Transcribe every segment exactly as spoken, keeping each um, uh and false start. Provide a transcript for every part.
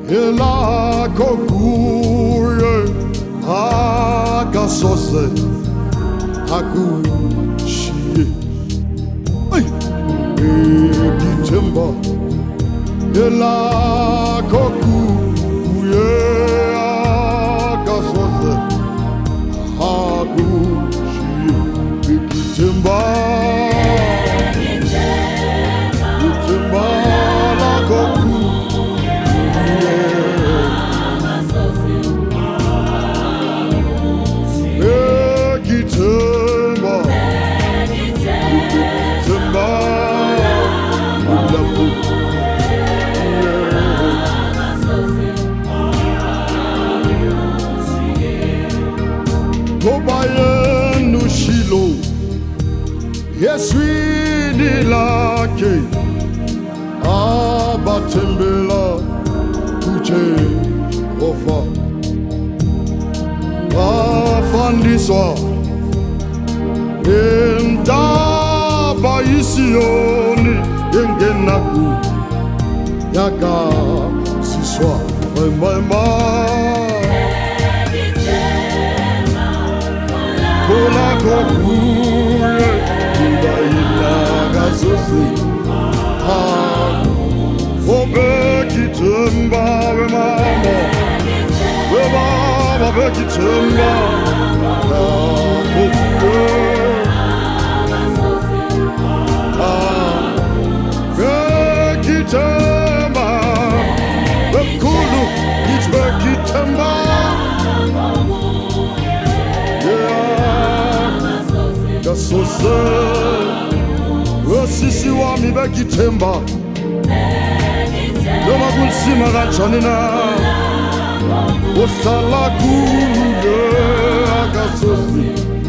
elakho kuye akasoze akushiye ngithemba elakho kuye akasoze akushiye ngithemba ngithemba lakho Obayenu Shilo Yeswini lake abatembela kuche ofa afandiswa entaba isioni yengenaku yaka siswa mama Kola kokuye kuda ilaga sosi ha obe kitemba we mama we baba be kitemba na kokuye ha be kitemba we kulu kitbe kitemba Sosa Osisi wami bekithemba Noma kunsima kanjani na Osala kuye akasosi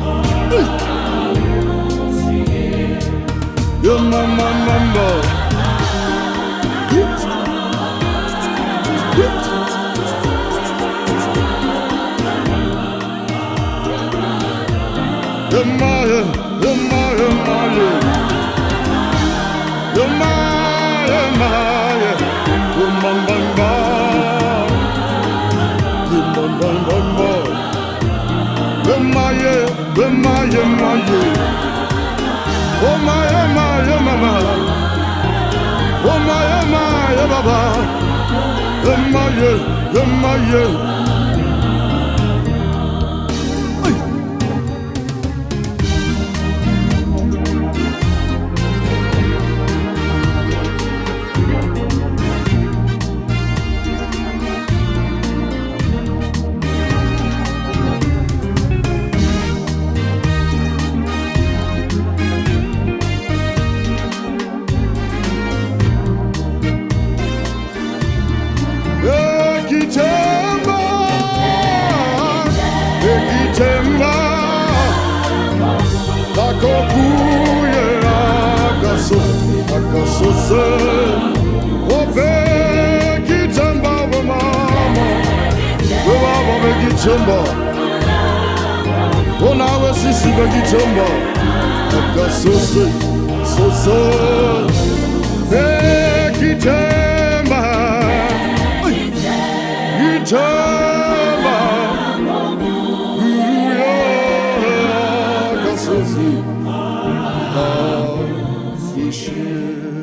Yo mama mama You're my, you're my, you're my, you're my, you're my, you're my, you're my, you're my, you're my, oh my, oh my, you're my, oh my, oh my, you're baba, you're my, you're my, you're Temba Takokuye Akaso Akaso Obe Kitemba we mama We baba be kitemba Ona we sisi be kitemba Akaso So so Be Kitemba Kitemba Ah,